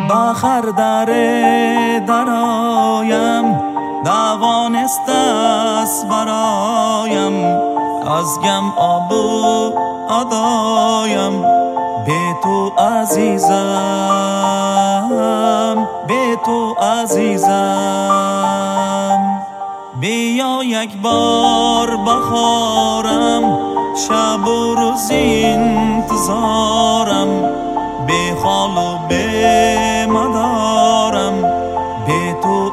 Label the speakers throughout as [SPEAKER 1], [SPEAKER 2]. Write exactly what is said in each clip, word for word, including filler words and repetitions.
[SPEAKER 1] بخر در درایم دوانست است برایم از گم آبو ادایم به تو عزیزم به تو عزیزم بیا یک بار بخارم شب و روز انتظارم به خال و به مدارم به تو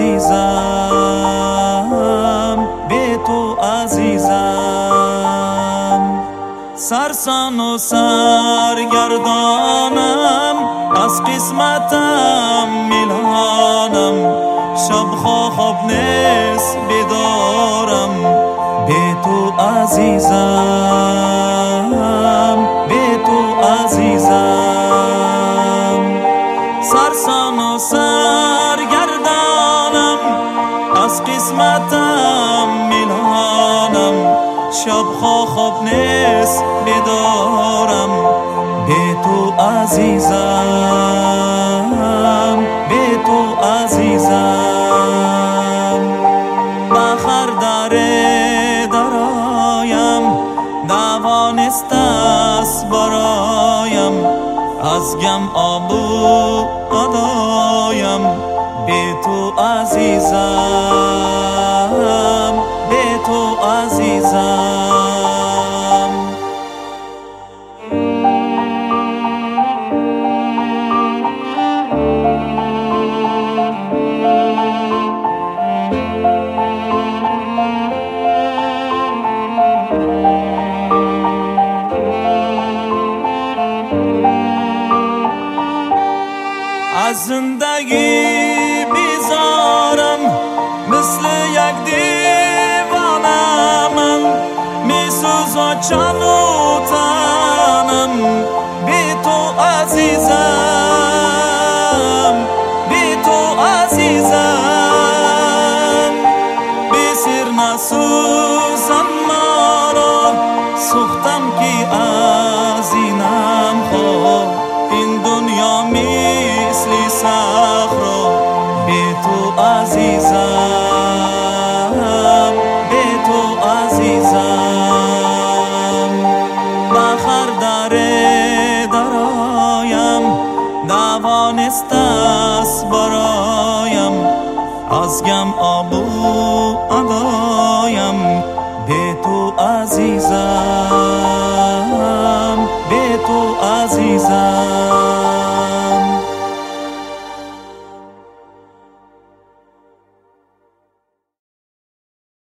[SPEAKER 1] عزیزم به تو عزیزم سرسان و سرگردانم از قسمتم میلانم شب خواب نیست بدارم به تو عزیزم به تو عزیزم سرسان و سرگردانم از قسمتم میلانم شب خواب نیست بدارم به تو عزیزم به تو عزیزم بخر در درایم دوانست است برایم از گم آبو ادایم به تو عزیزم به تو عزیزم از زندگی بیزارم مثل یک دیوانه من میسوزا جان و تنم بی تو عزیزم بی تو عزیزم بی سر نسوزم مرا سوختم که از اینم خواه این دنیا مثل صخره به تو عزیزم به تو عزیزم بخر در درایم دوانست است برایم از گم آبو ادایم به تو عزیزم به تو عزیزم